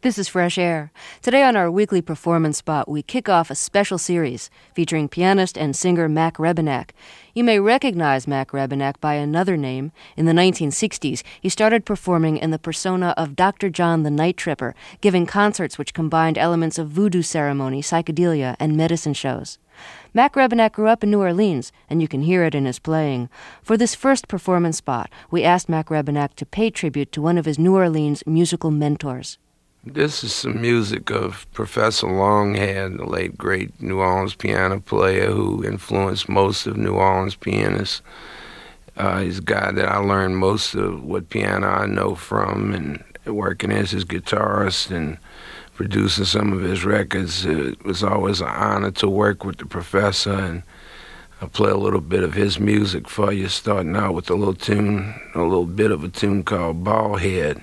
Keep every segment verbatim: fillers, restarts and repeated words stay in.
This is Fresh Air. Today on our weekly performance spot, we kick off a special series featuring pianist and singer Mac Rebennack. You may recognize Mac Rebennack by another name. In the nineteen sixties, he started performing in the persona of Doctor John the Night Tripper, giving concerts which combined elements of voodoo ceremony, psychedelia, and medicine shows. Mac Rebennack grew up in New Orleans, and you can hear it in his playing. For this first performance spot, we asked Mac Rebennack to pay tribute to one of his New Orleans musical mentors. This is some music of Professor Longhead, the late great New Orleans piano player who influenced most of New Orleans pianists. Uh, he's a guy that I learned most of what piano I know from, and working as his guitarist and producing some of his records. It was always an honor to work with the professor, and I'll play a little bit of his music for you, starting out with a little tune, a little bit of a tune called Ballhead.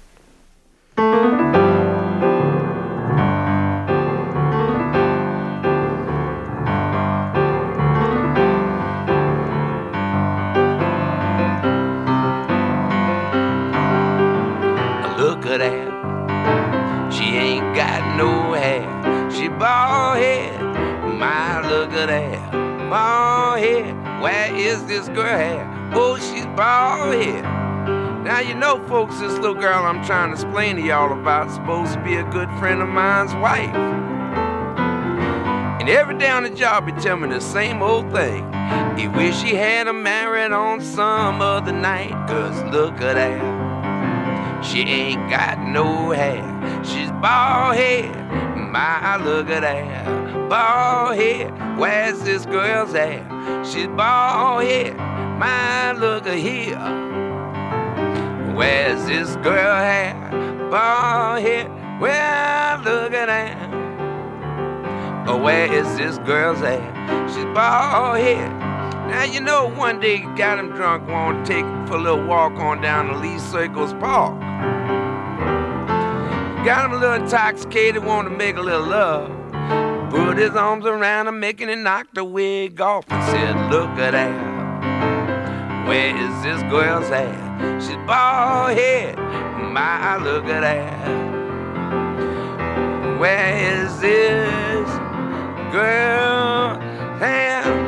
Look at her, she ain't got no hair, she bald head, my look at her, bald head, where is this girl hair? Oh, she's bald head. Now you know, folks, this little girl I'm trying to explain to y'all about is supposed to be a good friend of mine's wife. And every day on the job he tell me the same old thing. He wish he had her married on some other night, 'cause look at her, she ain't got no hair, she's bald head, my look at her, bald head, where's this girl's hair? She's bald head, my look at here, where's this girl hair? Bald head, well look at her, oh where is this girl's hair? She's bald head. Now you know one day he got him drunk, wanted to take him for a little walk on down to Lee Circles Park. Got him a little intoxicated, wanted to make a little love. Put his arms around her, making it knock the wig off, and said, look at her, where is this girl's hair? She's bald head, my look at her, where is this girl's hair?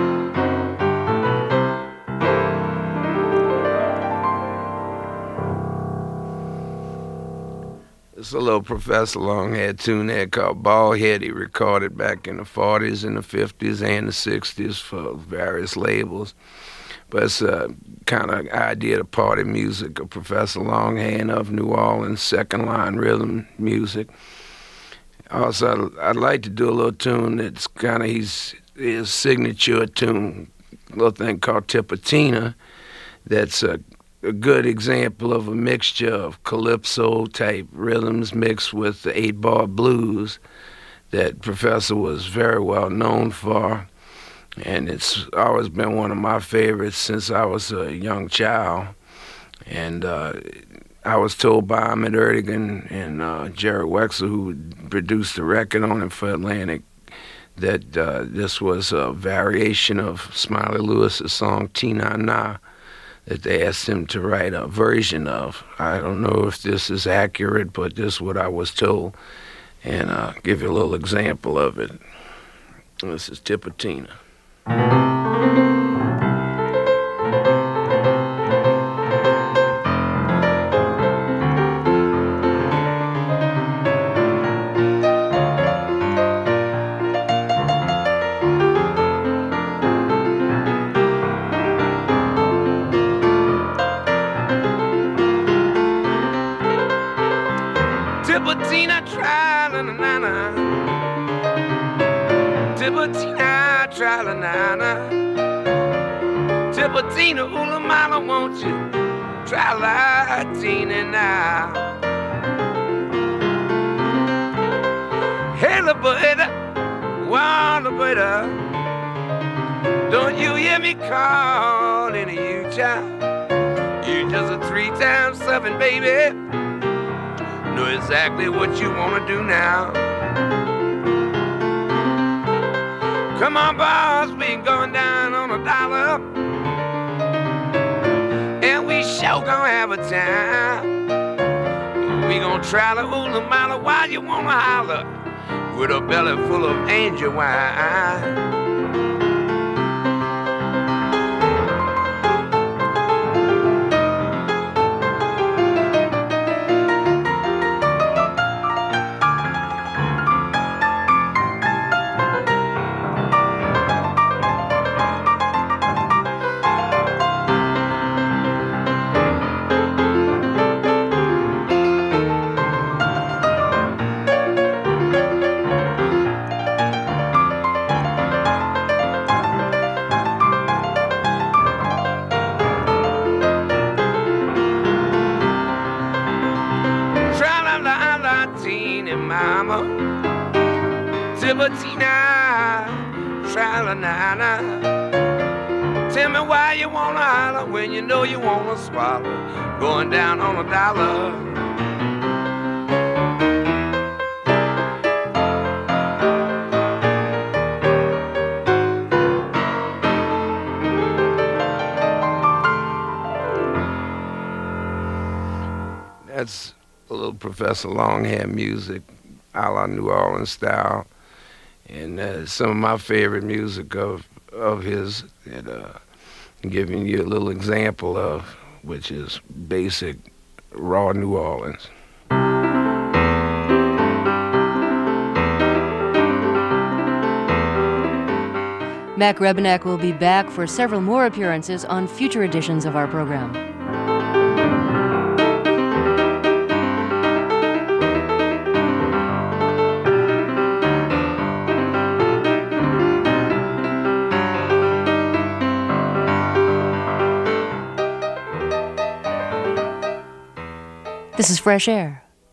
It's a little Professor Longhead tune there called Ballhead. He recorded back in the forties and the fifties and the sixties for various labels. But it's a kind of idea of party music of Professor Longhead of New Orleans, second line rhythm music. Also, I'd, I'd like to do a little tune that's kind of his, his signature tune, a little thing called Tipatina, that's a a good example of a mixture of calypso-type rhythms mixed with the eight-bar blues that Professor was very well known for. And it's always been one of my favorites since I was a young child. And uh, I was told by Ahmet Ertegun and uh, Jerry Wexler, who produced the record on it for Atlantic, that uh, this was a variation of Smiley Lewis's song Tina Na, that they asked him to write a version of. I don't know if this is accurate, but this is what I was told. And I'll give you a little example of it. This is Tipatina. Tipatina, tra-la-na-na-na. Tipatina, tra-la-na-na. Tipatina, oola mama, won't you tra-la-tina now? Hey, la bueda, wanna bueda, don't you hear me calling you, child? You just a three times seven, baby. Know exactly what you wanna do now. Come on, boss, we going down on a dollar, and we sure gonna have a time. We gon' try to hold a mile while you wanna holler with a belly full of angel wine. Mama, Tibatina, Tralanana. Tell me why you wanna holler when you know you wanna swallow, going down on a dollar. That's a little Professor Longhair music, a la New Orleans style, and uh, some of my favorite music of of his that uh, I'm giving you a little example of, which is basic raw New Orleans. Mac Rebennack will be back for several more appearances on future editions of our program. This is Fresh Air.